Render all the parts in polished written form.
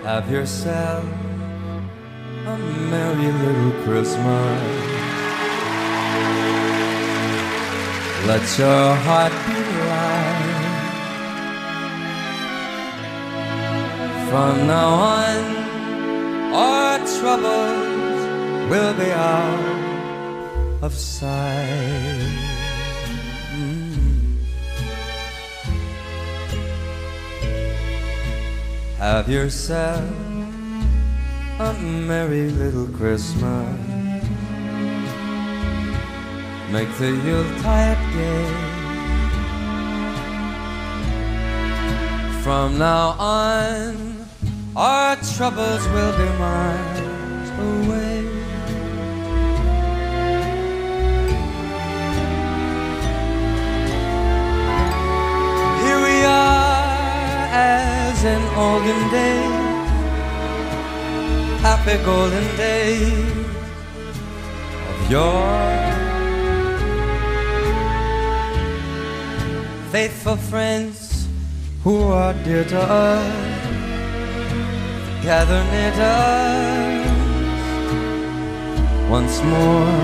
Have yourself a merry little Christmas. Let your heart be light. From now on, our troubles will be out of sight. Have yourself a merry little Christmas. Make the Yuletide gay. From now on, our troubles will be miles away. Here we are as in olden days, happy golden days of yore. Faithful friends who are dear to us, gather near to us once more.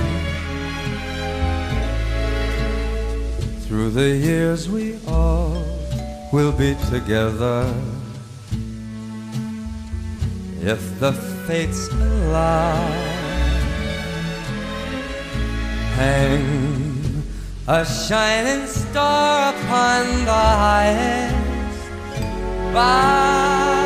Through the years we all will be together, if the fates allow. Hang a shining star upon the highest bough,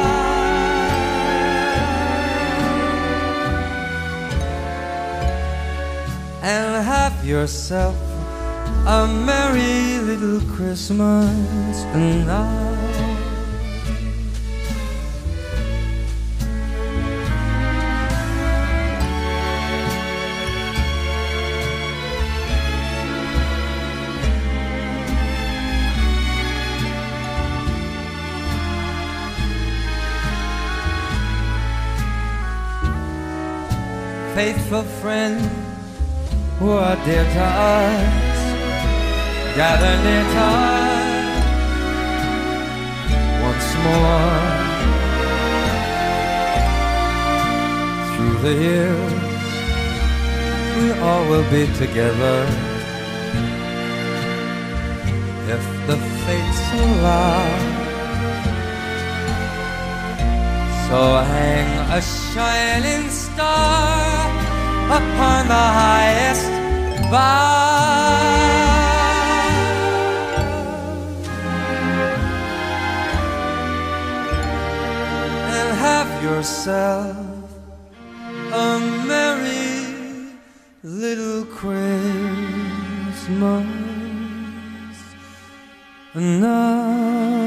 and have yourself a merry little Christmas now. Faithful friends who are dear to us, gather near to us once more. Through the years we all will be together, if the fates allow. So hang a shining star upon the highest bough, and have yourself a merry little Christmas now.